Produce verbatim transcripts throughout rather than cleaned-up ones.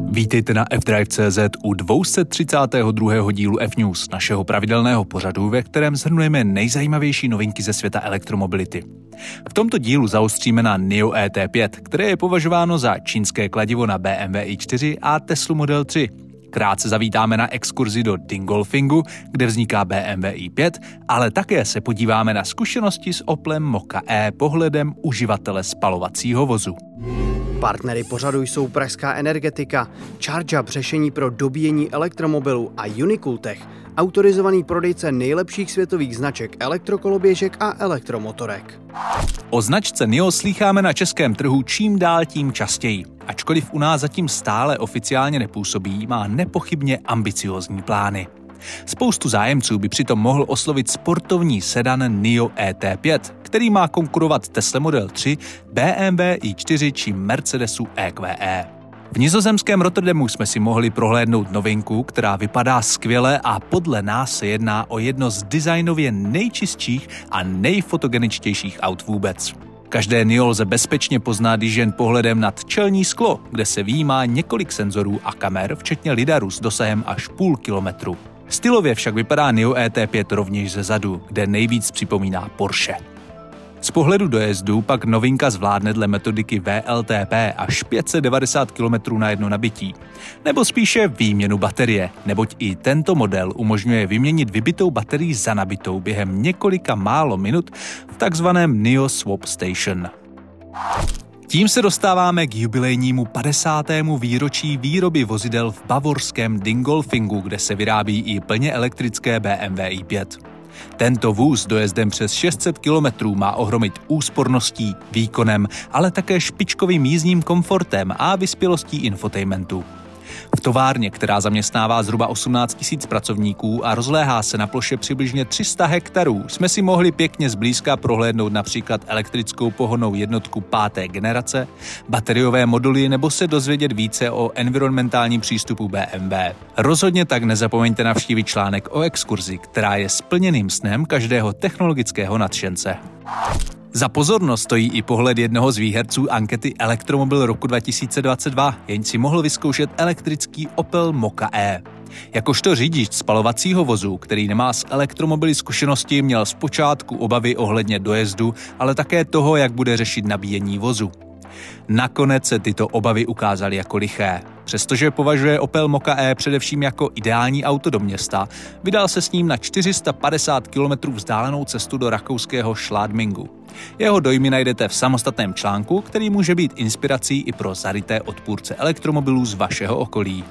Vítejte na F Drive tečka cé zet u dvě stě třicátého druhého dílu F-News, našeho pravidelného pořadu, ve kterém shrnujeme nejzajímavější novinky ze světa elektromobility. V tomto dílu zaostříme na NIO E T pět, které je považováno za čínské kladivo na B M W i čtyři a Teslu Model tři. Krátce zavítáme na exkurzi do Dingolfingu, kde vzniká B M W i pět, ale také se podíváme na zkušenosti s Opelem Mokka E pohledem uživatele spalovacího vozu. Partnery pořadu jsou pražská Energetika, ChargeUp řešení pro dobíjení elektromobilů a Unicooltech, autorizovaný prodejce nejlepších světových značek elektrokoloběžek a elektromotorek. O značce NIO slýcháme na českém trhu čím dál tím častěji. Ačkoliv u nás zatím stále oficiálně nepůsobí, má nepochybně ambiciózní plány. Spoustu zájemců by přitom mohl oslovit sportovní sedan NIO E T pět, který má konkurovat Tesla Model tři, B M W i čtyři či Mercedesu E Q E. V nizozemském Rotterdamu jsme si mohli prohlédnout novinku, která vypadá skvěle a podle nás se jedná o jedno z designově nejčistších a nejfotogeničtějších aut vůbec. Každé NIO lze bezpečně poznat již jen pohledem nad čelní sklo, kde se vyjímá několik senzorů a kamer, včetně lidaru s dosahem až půl kilometru. Stylově však vypadá NIO E T pět rovněž ze zadu, kde nejvíc připomíná Porsche. Z pohledu dojezdu pak novinka zvládne dle metodiky V L T P až pět set devadesát kilometrů na jedno nabití. Nebo spíše výměnu baterie, neboť i tento model umožňuje vyměnit vybitou baterii za nabitou během několika málo minut v takzvaném NIO Swap Station. Tím se dostáváme k jubilejnímu padesátému výročí výroby vozidel v bavorském Dingolfingu, kde se vyrábí i plně elektrické B M W i pět. Tento vůz dojezdem přes šest set kilometrů má ohromit úsporností, výkonem, ale také špičkovým jízdním komfortem a vyspělostí infotainmentu. V továrně, která zaměstnává zhruba osmnáct tisíc pracovníků a rozléhá se na ploše přibližně tři sta hektarů, jsme si mohli pěkně zblízka prohlédnout například elektrickou pohonnou jednotku páté generace, bateriové moduly nebo se dozvědět více o environmentálním přístupu B M W. Rozhodně tak nezapomeňte navštívit článek o exkurzi, která je splněným snem každého technologického nadšence. Za pozornost stojí i pohled jednoho z výherců ankety Elektromobil roku dva tisíce dvacet dva, jenž si mohl vyzkoušet elektrický Opel Mokka E. Jakožto řidič spalovacího vozu, který nemá s elektromobily zkušenosti, měl zpočátku obavy ohledně dojezdu, ale také toho, jak bude řešit nabíjení vozu. Nakonec se tyto obavy ukázaly jako liché. Přestože považuje Opel Mokka E především jako ideální auto do města, vydal se s ním na čtyři sta padesát kilometrů vzdálenou cestu do rakouského Schladmingu. Jeho dojmy najdete v samostatném článku, který může být inspirací i pro zaryté odpůrce elektromobilů z vašeho okolí.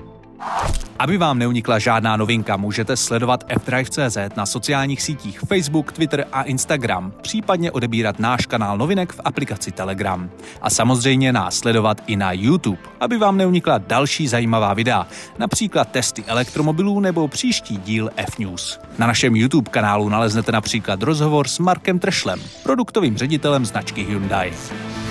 Aby vám neunikla žádná novinka, můžete sledovat F Drive tečka cé zet na sociálních sítích Facebook, Twitter a Instagram, případně odebírat náš kanál novinek v aplikaci Telegram. A samozřejmě nás sledovat i na YouTube, aby vám neunikla další zajímavá videa, například testy elektromobilů nebo příští díl F-News. Na našem YouTube kanálu naleznete například rozhovor s Markem Trešlem, produktovým ředitelem značky Hyundai.